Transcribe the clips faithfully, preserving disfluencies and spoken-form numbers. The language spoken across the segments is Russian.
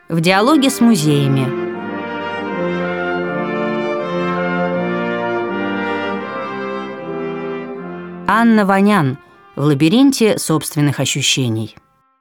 в диалоге с музеями. Анна Ванян в лабиринте собственных ощущений.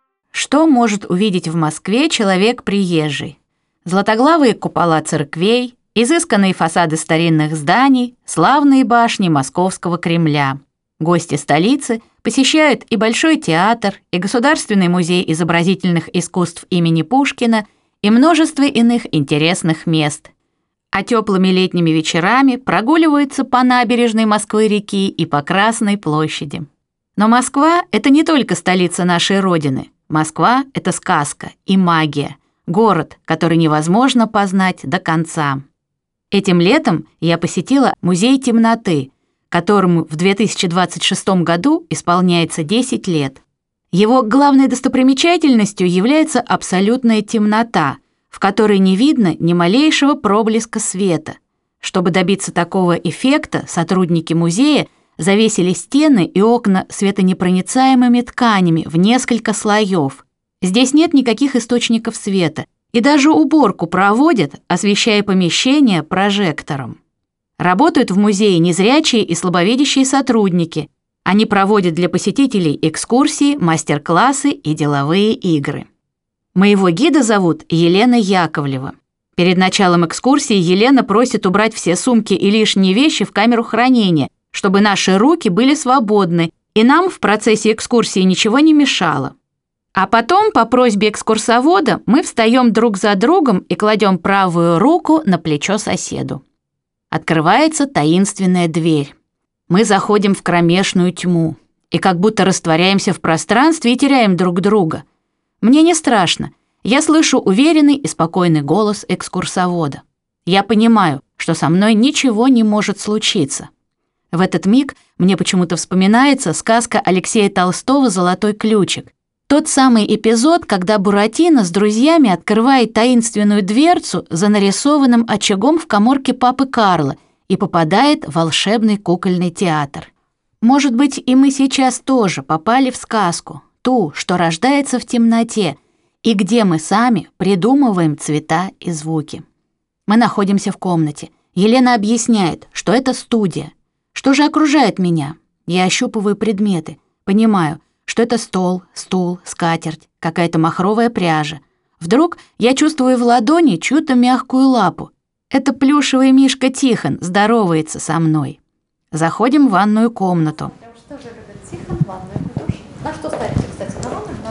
Что может увидеть в Москве человек приезжий? Златоглавые купола церквей, изысканные фасады старинных зданий, славные башни Московского Кремля. Гости столицы посещают и Большой театр, и Государственный музей изобразительных искусств имени Пушкина, и множество иных интересных мест. А теплыми летними вечерами прогуливаются по набережной Москвы-реки и по Красной площади. Но Москва — это не только столица нашей Родины. Москва — это сказка и магия, город, который невозможно познать до конца. Этим летом я посетила музей темноты, которому в две тысячи двадцать шестом году исполняется десять лет. Его главной достопримечательностью является абсолютная темнота, в которой не видно ни малейшего проблеска света. Чтобы добиться такого эффекта, сотрудники музея завесили стены и окна светонепроницаемыми тканями в несколько слоев. Здесь нет никаких источников света, и даже уборку проводят, освещая помещение прожектором. Работают в музее незрячие и слабовидящие сотрудники. Они проводят для посетителей экскурсии, мастер-классы и деловые игры. Моего гида зовут Елена Яковлева. Перед началом экскурсии Елена просит убрать все сумки и лишние вещи в камеру хранения, чтобы наши руки были свободны, и нам в процессе экскурсии ничего не мешало. А потом, по просьбе экскурсовода, мы встаем друг за другом и кладем правую руку на плечо соседу. Открывается таинственная дверь. Мы заходим в кромешную тьму и как будто растворяемся в пространстве и теряем друг друга. Мне не страшно. Я слышу уверенный и спокойный голос экскурсовода. Я понимаю, что со мной ничего не может случиться. В этот миг мне почему-то вспоминается сказка Алексея Толстого «Золотой ключик». Тот самый эпизод, когда Буратино с друзьями открывает таинственную дверцу за нарисованным очагом в каморке папы Карла и попадает в волшебный кукольный театр. Может быть, и мы сейчас тоже попали в сказку, ту, что рождается в темноте, и где мы сами придумываем цвета и звуки. Мы находимся в комнате. Елена объясняет, что это студия. Что же окружает меня? Я ощупываю предметы, понимаю, что это стол, стул, скатерть, какая-то махровая пряжа. Вдруг я чувствую в ладони чью-то мягкую лапу. Это плюшевый мишка Тихон здоровается со мной. Заходим в ванную комнату. Что же любит Тихон? Ванную душ. На что ставите, кстати, на ванную? На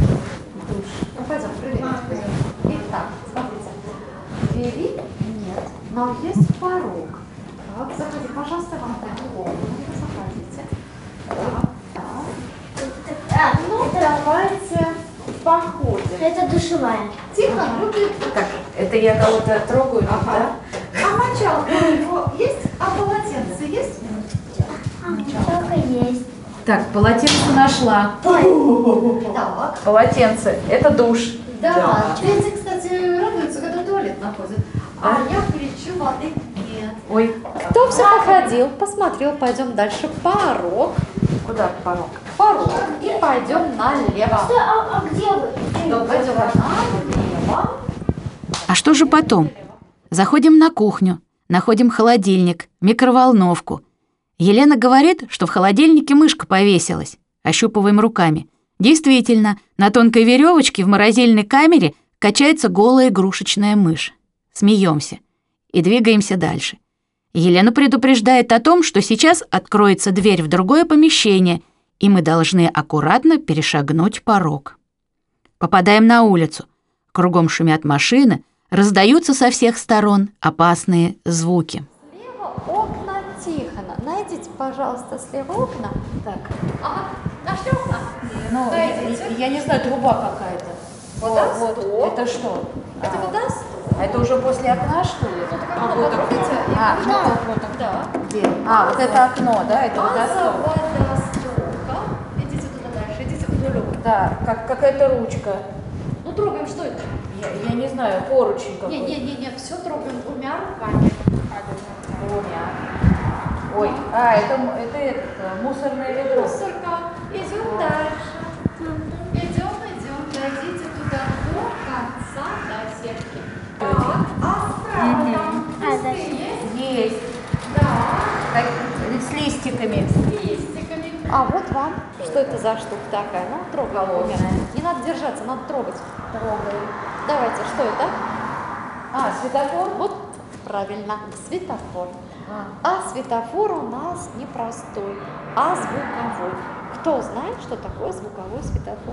душ. Ну, пойдем, проверим. Итак, смотрите. Двери нет, но есть порог. Так, заходи, пожалуйста, вам так комнату. Заходите. Так, так. Ну, давайте походим. Это душевая. Тихон любит... Так, это я кого-то трогаю, Ага. А мочалка у него есть? А полотенце есть? А, мочалка есть. Так, полотенце нашла. Так. Полотенце — это душ. Да. Дети, кстати, радуются, когда туалет находят. А я кричу, воды нет. Ой, Кто все походил, посмотрел, пойдем дальше. Порог. куда порог? Порог. И пойдем налево. Стой, а, а где вы? Да, пойдем налево. А что же потом? Заходим на кухню, находим холодильник, микроволновку. Елена говорит, что в холодильнике мышка повесилась. Ощупываем руками. Действительно, на тонкой веревочке в морозильной камере качается голая игрушечная мышь. Смеемся и двигаемся дальше. Елена предупреждает о том, что сейчас откроется дверь в другое помещение, и мы должны аккуратно перешагнуть порог. Попадаем на улицу. Кругом шумят машины, раздаются со всех сторон опасные звуки. Слева окна Тихона. Найдите, пожалуйста, слева окна. Так. Ага, нашли окна? Ну, Найдите. я, я не знаю, труба какая-то. Водосток. Вот, это что? Это А, водосток. а это уже после окна, что ли? Вот так А, окно вот потрогайте. окно. и А, вы- ну, да. вот, вот так. Да. Где? А, вот это окно, да, это А за водосток. водостоком. Идите туда дальше, идите вдоль окна. Да, как какая-то ручка. Ну, трогаем, что это? Я, я не знаю, поручень какой-то. Не-не-не, все трогаем двумя руками. Двумя. Ой, а, это, м- это, это мусорное ведро. Мусорка. Идем дальше. Идем, идем, дойдите туда до конца, А справа там А, да. Есть. Да. С листиками. С листиками. А вот вам. Что это за штука такая? Ну, трогай. Холодная. Не надо держаться, надо трогать. Трогаю. Давайте, что это? А, светофор? Вот правильно, светофор. А. А светофор у нас не простой, а звуковой. Кто знает, что такое звуковой светофор?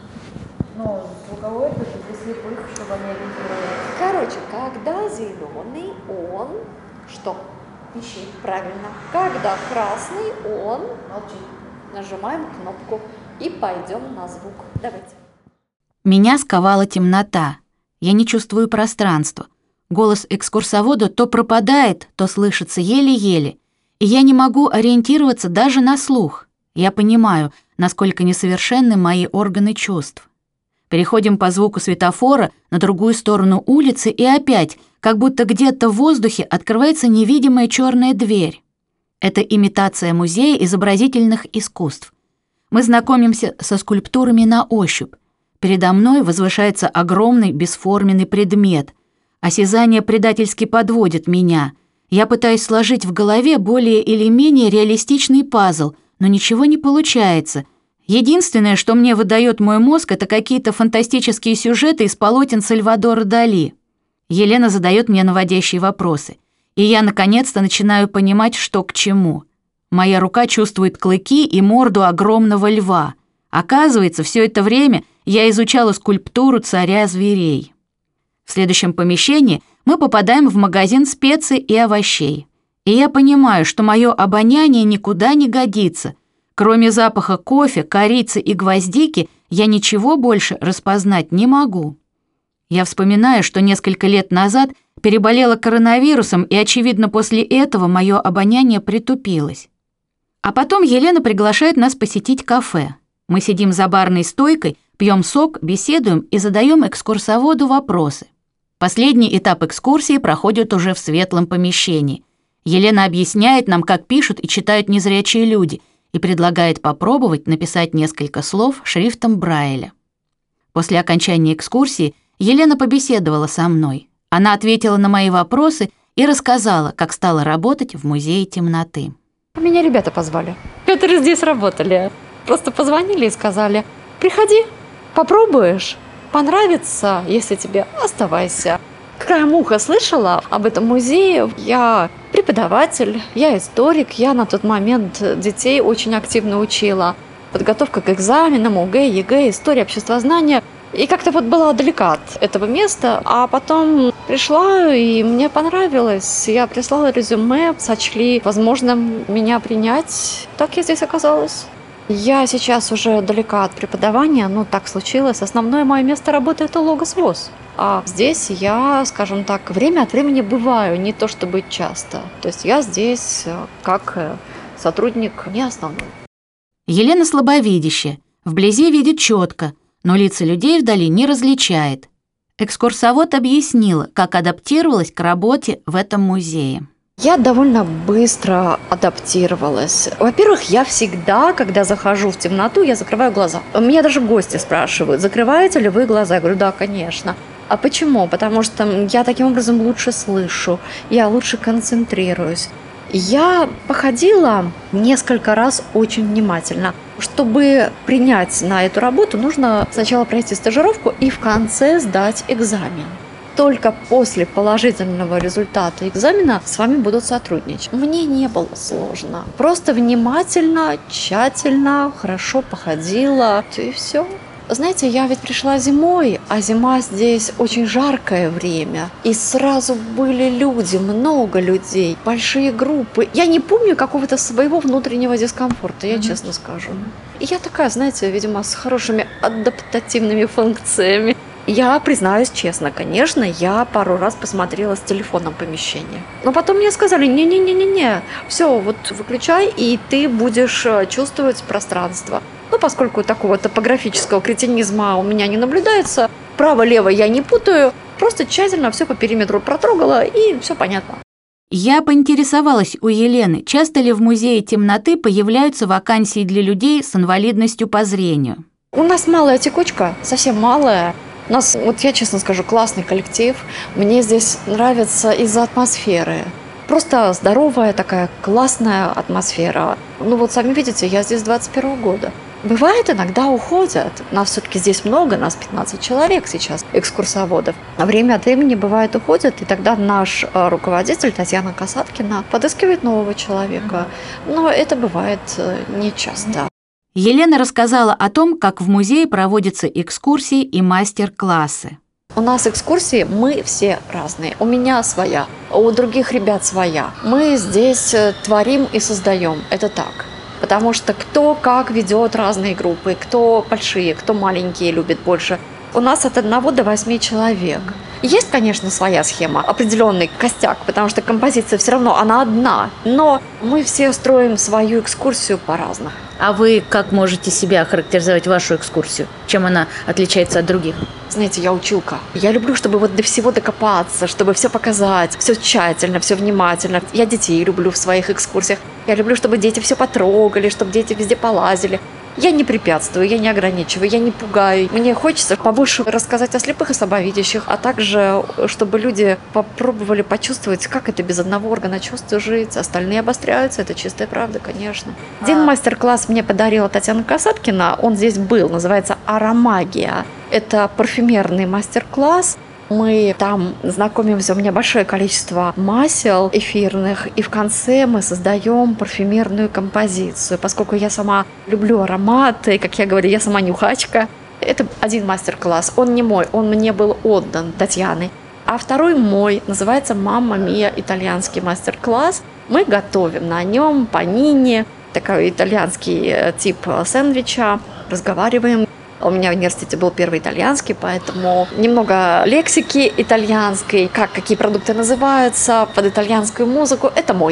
Ну, звуковой это для слепых, чтобы они ориентировались. Короче, когда зеленый, он что? Ищи. Правильно. Когда красный, он Молчи. нажимаем кнопку и пойдем на звук. Давайте. Меня сковала темнота. Я не чувствую пространства. Голос экскурсовода то пропадает, то слышится еле-еле. И я не могу ориентироваться даже на слух. Я понимаю, насколько несовершенны мои органы чувств. Переходим по звуку светофора на другую сторону улицы, и опять, как будто где-то в воздухе открывается невидимая черная дверь. Это имитация музея изобразительных искусств. Мы знакомимся со скульптурами на ощупь. Передо мной возвышается огромный бесформенный предмет. Осязание предательски подводит меня. Я пытаюсь сложить в голове более или менее реалистичный пазл, но ничего не получается. Единственное, что мне выдает мой мозг, это какие-то фантастические сюжеты из полотен Сальвадора Дали. Елена задает мне наводящие вопросы, и я наконец-то начинаю понимать, что к чему. Моя рука чувствует клыки и морду огромного льва. Оказывается, все это время я изучала скульптуру царя зверей. В следующем помещении мы попадаем в магазин специй и овощей. И я понимаю, что мое обоняние никуда не годится. Кроме запаха кофе, корицы и гвоздики, я ничего больше распознать не могу. Я вспоминаю, что несколько лет назад переболела коронавирусом, и, очевидно, после этого мое обоняние притупилось. А потом Елена приглашает нас посетить кафе. Мы сидим за барной стойкой, пьем сок, беседуем и задаем экскурсоводу вопросы. Последний этап экскурсии проходит уже в светлом помещении. Елена объясняет нам, как пишут и читают незрячие люди, и предлагает попробовать написать несколько слов шрифтом Брайля. После окончания экскурсии Елена побеседовала со мной. Она ответила на мои вопросы и рассказала, как стала работать в музее темноты. Меня ребята позвали, которые здесь работали. Просто позвонили и сказали: приходи, попробуешь, понравится, если тебе, оставайся. Краем уха слышала об этом музее. Я преподаватель, я историк, я на тот момент детей очень активно учила. Подготовка к экзаменам, ОГЭ, ЕГЭ, история, обществознание. И как-то вот была далека от этого места, а потом пришла, и мне понравилось. Я прислала резюме, сочли возможным меня принять. Так я здесь оказалась. Я сейчас уже далека от преподавания, но так случилось. Основное мое место работы – это Логос ВОС. А здесь я, скажем так, время от времени бываю, не то чтобы часто. То есть я здесь как сотрудник не основной. Елена слабовидящая, вблизи видит четко, но лица людей вдали не различает. Экскурсовод объяснила, как адаптировалась к работе в этом музее. Я довольно быстро адаптировалась. Во-первых, я всегда, когда захожу в темноту, я закрываю глаза. Меня даже гости спрашивают: закрываете ли вы глаза? Я говорю: да, конечно. А почему? Потому что я таким образом лучше слышу, я лучше концентрируюсь. Я походила несколько раз очень внимательно. Чтобы принять на эту работу, нужно сначала пройти стажировку и в конце сдать экзамен. Только после положительного результата экзамена с вами будут сотрудничать. Мне не было сложно. Просто внимательно, тщательно, хорошо походила, и все. Знаете, я ведь пришла зимой, а зима здесь очень жаркое время. И сразу были люди, много людей, большие группы. Я не помню какого-то своего внутреннего дискомфорта, я mm-hmm. честно скажу. И я такая, знаете, видимо, с хорошими адаптативными функциями. Я признаюсь честно, конечно, я пару раз посмотрела с телефоном помещение. Но потом мне сказали: не-не-не-не-не, все, вот выключай, и ты будешь чувствовать пространство. Ну, поскольку такого топографического кретинизма у меня не наблюдается, право-лево я не путаю, просто тщательно все по периметру протрогала, и все понятно. Я поинтересовалась у Елены, часто ли в музее темноты появляются вакансии для людей с инвалидностью по зрению. У нас малая текучка, совсем малая. У нас, вот я честно скажу, классный коллектив. Мне здесь нравится из-за атмосферы. Просто здоровая такая классная атмосфера. Ну вот сами видите, я здесь с двадцать первого года. Бывает, иногда уходят. Нас все-таки здесь много, нас пятнадцать человек сейчас, экскурсоводов. А время от времени бывает уходят, и тогда наш руководитель Татьяна Касаткина подыскивает нового человека. Но это бывает нечасто. Елена рассказала о том, как в музее проводятся экскурсии и мастер-классы. У нас экскурсии, мы все разные. У меня своя, у других ребят своя. Мы здесь творим и создаем. Это так. Потому что кто как ведет разные группы, кто большие, кто маленькие любит больше. У нас от одного до восьми человек. Есть, конечно, своя схема, определенный костяк, потому что композиция все равно, она одна. Но мы все строим свою экскурсию по-разному. А вы как можете себя характеризовать, вашу экскурсию? Чем она отличается от других? Знаете, я училка. Я люблю, чтобы вот до всего докопаться, чтобы все показать, все тщательно, все внимательно. Я детей люблю в своих экскурсиях. Я люблю, чтобы дети все потрогали, чтобы дети везде полазили. Я не препятствую, я не ограничиваю, я не пугаю. Мне хочется побольше рассказать о слепых и слабовидящих, а также, чтобы люди попробовали почувствовать, как это без одного органа чувств жить. Остальные обостряются, это чистая правда, конечно. Один мастер-класс мне подарила Татьяна Касаткина, он здесь был, называется «Аромагия». Это парфюмерный мастер-класс. Мы там знакомимся, у меня большое количество масел эфирных, и в конце мы создаем парфюмерную композицию. Поскольку я сама люблю ароматы, как я говорю, я сама нюхачка. Это один мастер-класс, он не мой, он мне был отдан Татьяной. А второй мой, называется «Мамма Мия», итальянский мастер-класс. Мы готовим на нем панини, такой итальянский тип сэндвича, разговариваем. У меня в университете был первый итальянский, поэтому немного лексики итальянской, как какие продукты называются, под итальянскую музыку. Это мой.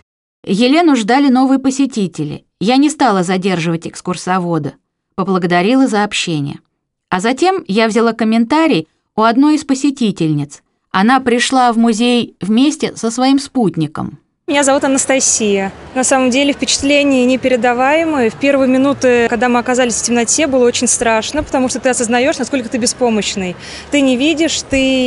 Елену ждали новые посетители. Я не стала задерживать экскурсовода. Поблагодарила за общение. А затем я взяла комментарий у одной из посетительниц. Она пришла в музей вместе со своим спутником. Меня зовут Анастасия. На самом деле впечатления непередаваемые. В первые минуты, когда мы оказались в темноте, было очень страшно, потому что ты осознаешь, насколько ты беспомощный. Ты не видишь,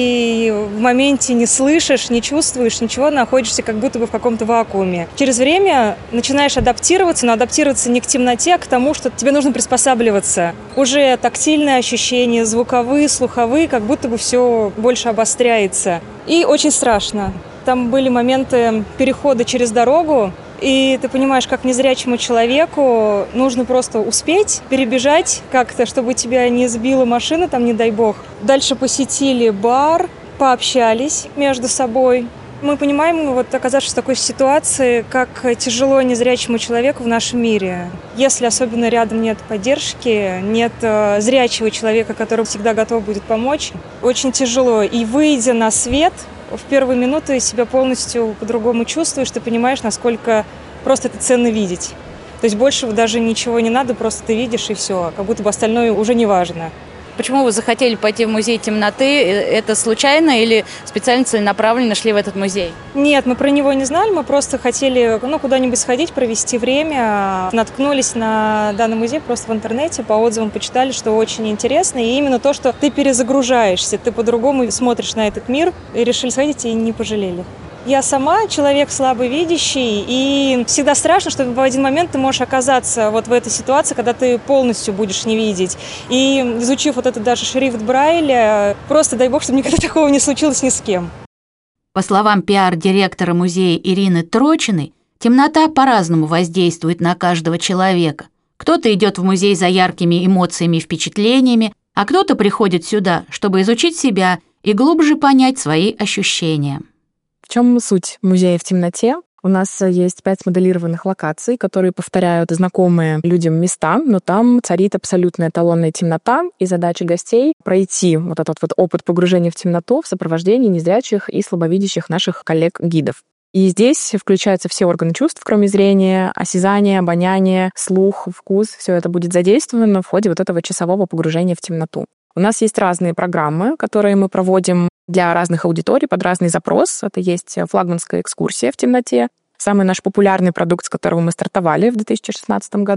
ты в моменте не слышишь, не чувствуешь ничего, находишься как будто бы в каком-то вакууме. Через время начинаешь адаптироваться, но адаптироваться не к темноте, а к тому, что тебе нужно приспосабливаться. Уже тактильные ощущения, звуковые, слуховые, как будто бы все больше обостряется. И очень страшно. Там были моменты перехода через дорогу, и ты понимаешь, как незрячему человеку нужно просто успеть перебежать как-то, чтобы тебя не сбила машина, там, не дай бог. Дальше посетили бар, пообщались между собой. Мы понимаем, вот оказавшись в такой ситуации, как тяжело незрячему человеку в нашем мире. Если особенно рядом нет поддержки, нет э, зрячего человека, который всегда готов будет помочь, очень тяжело. И выйдя на свет, в первые минуты себя полностью по-другому чувствуешь, ты понимаешь, насколько просто это ценно видеть. То есть больше даже ничего не надо, просто ты видишь и все, как будто бы остальное уже не важно. Почему вы захотели пойти в музей темноты? Это случайно или специально целенаправленно шли в этот музей? Нет, мы про него не знали, мы просто хотели ну, куда-нибудь сходить, провести время. Наткнулись на данный музей просто в интернете, по отзывам почитали, что очень интересно. И именно то, что ты перезагружаешься, ты по-другому смотришь на этот мир, и решили сходить и не пожалели. Я сама человек слабовидящий, и всегда страшно, что в один момент ты можешь оказаться вот в этой ситуации, когда ты полностью будешь не видеть. И изучив вот этот даже шрифт Брайля, просто дай бог, чтобы никогда такого не случилось ни с кем. По словам пиар-директора музея Ирины Трочиной, темнота по-разному воздействует на каждого человека. Кто-то идет в музей за яркими эмоциями и впечатлениями, а кто-то приходит сюда, чтобы изучить себя и глубже понять свои ощущения. В чем суть музея в темноте? У нас есть пять смоделированных локаций, которые повторяют знакомые людям места, но там царит абсолютная эталонная темнота, и задача гостей — пройти вот этот вот опыт погружения в темноту в сопровождении незрячих и слабовидящих наших коллег-гидов. И здесь включаются все органы чувств, кроме зрения, осязание, обоняние, слух, вкус. Все это будет задействовано в ходе вот этого часового погружения в темноту. У нас есть разные программы, которые мы проводим для разных аудиторий под разный запрос. Это есть флагманская экскурсия в темноте, самый наш популярный продукт, с которого мы стартовали в две тысячи шестнадцатом году.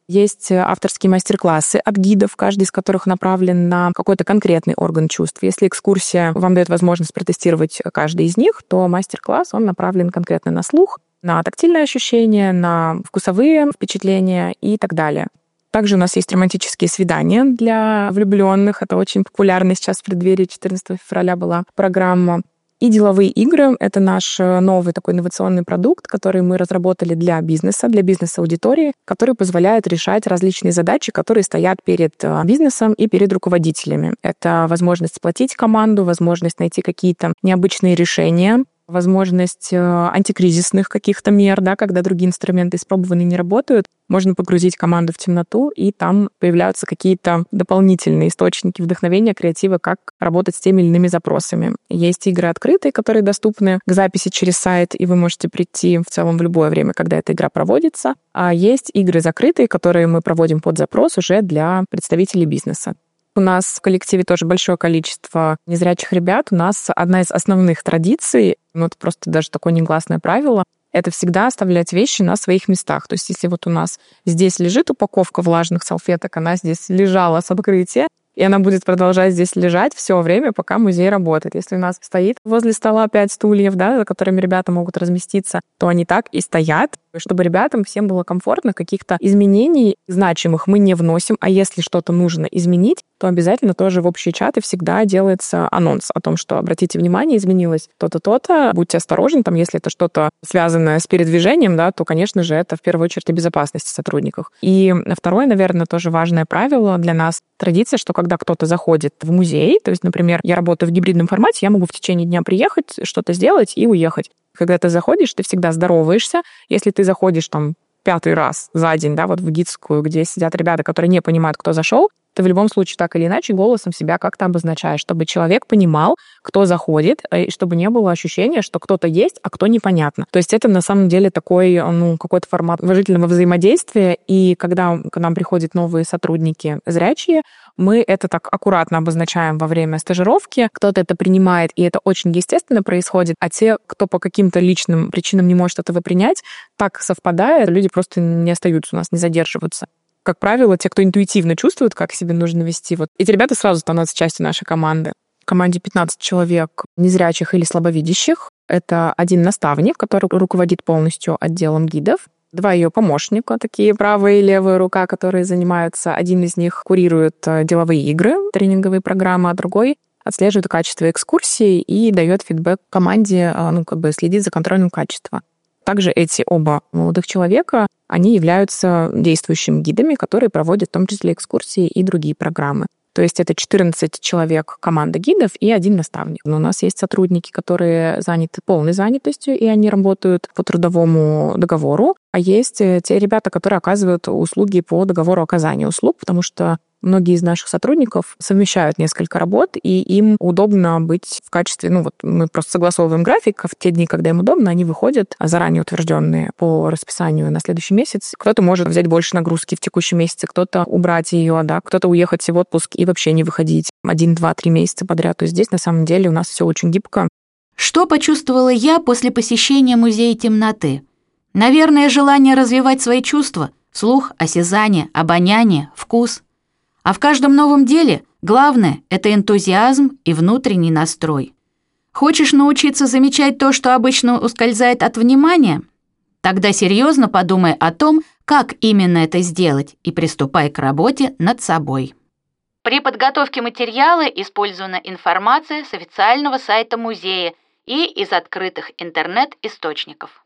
Есть авторские мастер-классы от гидов, каждый из которых направлен на какой-то конкретный орган чувств. Если экскурсия вам дает возможность протестировать каждый из них, то мастер-класс, он направлен конкретно на слух, на тактильные ощущения, на вкусовые впечатления и так далее. Также у нас есть романтические свидания для влюбленных. Это очень популярно сейчас в преддверии четырнадцатого февраля была программа. И деловые игры — это наш новый такой инновационный продукт, который мы разработали для бизнеса, для бизнес-аудитории, который позволяет решать различные задачи, которые стоят перед бизнесом и перед руководителями. Это возможность сплотить команду, возможность найти какие-то необычные решения, возможность антикризисных каких-то мер, да, когда другие инструменты испробованы и не работают. Можно погрузить команду в темноту, и там появляются какие-то дополнительные источники вдохновения, креатива, как работать с теми или иными запросами. Есть игры открытые, которые доступны к записи через сайт, и вы можете прийти в целом в любое время, когда эта игра проводится. А есть игры закрытые, которые мы проводим под запрос уже для представителей бизнеса. У нас в коллективе тоже большое количество незрячих ребят. У нас одна из основных традиций, ну это просто даже такое негласное правило, это всегда оставлять вещи на своих местах. То есть если вот у нас здесь лежит упаковка влажных салфеток, она здесь лежала с открытия, и она будет продолжать здесь лежать все время, пока музей работает. Если у нас стоит возле стола пять стульев, да, за которыми ребята могут разместиться, то они так и стоят, чтобы ребятам всем было комфортно, каких-то изменений значимых мы не вносим, а если что-то нужно изменить, то обязательно тоже в общие чаты всегда делается анонс о том, что обратите внимание, изменилось то-то, то-то, будьте осторожны, там, если это что-то связанное с передвижением, да, то, конечно же, это в первую очередь о безопасности сотрудников. И второе, наверное, тоже важное правило для нас, традиция, что когда кто-то заходит в музей, то есть, например, я работаю в гибридном формате, я могу в течение дня приехать, что-то сделать и уехать. Когда ты заходишь, ты всегда здороваешься. Если ты заходишь там пятый раз за день, да, вот в гидскую, где сидят ребята, которые не понимают, кто зашел, ты в любом случае так или иначе голосом себя как-то обозначаешь, чтобы человек понимал, кто заходит, и чтобы не было ощущения, что кто-то есть, а кто непонятно. То есть это на самом деле такой, ну, какой-то формат уважительного взаимодействия, и когда к нам приходят новые сотрудники зрячие, мы это так аккуратно обозначаем во время стажировки, кто-то это принимает, и это очень естественно происходит, а те, кто по каким-то личным причинам не может этого принять, так совпадает, люди просто не остаются у нас, не задерживаются. Как правило, те, кто интуитивно чувствует, как себя нужно вести, вот эти ребята сразу становятся частью нашей команды. В команде пятнадцать человек незрячих или слабовидящих. Это один наставник, который руководит полностью отделом гидов, два ее помощника, такие правая и левая рука, которые занимаются. Один из них курирует деловые игры, тренинговые программы, а другой отслеживает качество экскурсии и дает фидбэк команде, ну, как бы следит за контролем качества. Также эти оба молодых человека, они являются действующими гидами, которые проводят в том числе экскурсии и другие программы. То есть это четырнадцать человек команда гидов и один наставник. Но у нас есть сотрудники, которые заняты полной занятостью, и они работают по трудовому договору. А есть те ребята, которые оказывают услуги по договору оказания услуг, потому что многие из наших сотрудников совмещают несколько работ, и им удобно быть в качестве, ну вот мы просто согласовываем график, в те дни, когда им удобно, они выходят заранее утвержденные по расписанию на следующий месяц. Кто-то может взять больше нагрузки в текущем месяце, кто-то убрать ее, да, кто-то уехать в отпуск и вообще не выходить один, два, три месяца подряд. То есть здесь на самом деле у нас все очень гибко. Что почувствовала я после посещения музея темноты? Наверное, желание развивать свои чувства: слух, осязание, обоняние, вкус. А в каждом новом деле главное – это энтузиазм и внутренний настрой. Хочешь научиться замечать то, что обычно ускользает от внимания? Тогда серьезно подумай о том, как именно это сделать, и приступай к работе над собой. При подготовке материала использована информация с официального сайта музея и из открытых интернет-источников.